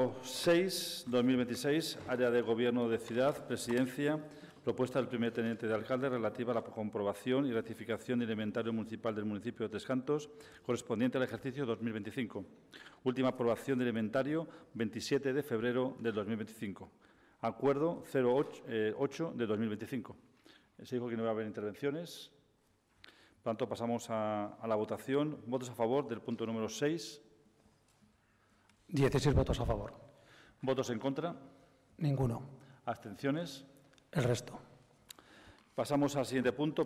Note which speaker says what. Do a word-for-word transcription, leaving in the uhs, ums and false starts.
Speaker 1: número seis, dos mil veintiséis, Área de Gobierno de Ciudad, Presidencia, propuesta del primer teniente de alcalde relativa a la comprobación y ratificación del inventario municipal del municipio de Tres Cantos, correspondiente al ejercicio dos mil veinticinco. Última aprobación del inventario, veintisiete de febrero del dos mil veinticinco. Acuerdo cero ocho de dos mil veinticinco. Se dijo que no iba a haber intervenciones. Por tanto, pasamos a, a la votación. ¿Votos a favor del punto número seis?
Speaker 2: dieciséis votos a favor.
Speaker 1: ¿Votos en contra?
Speaker 2: Ninguno.
Speaker 1: ¿Abstenciones?
Speaker 2: El resto.
Speaker 1: Pasamos al siguiente punto.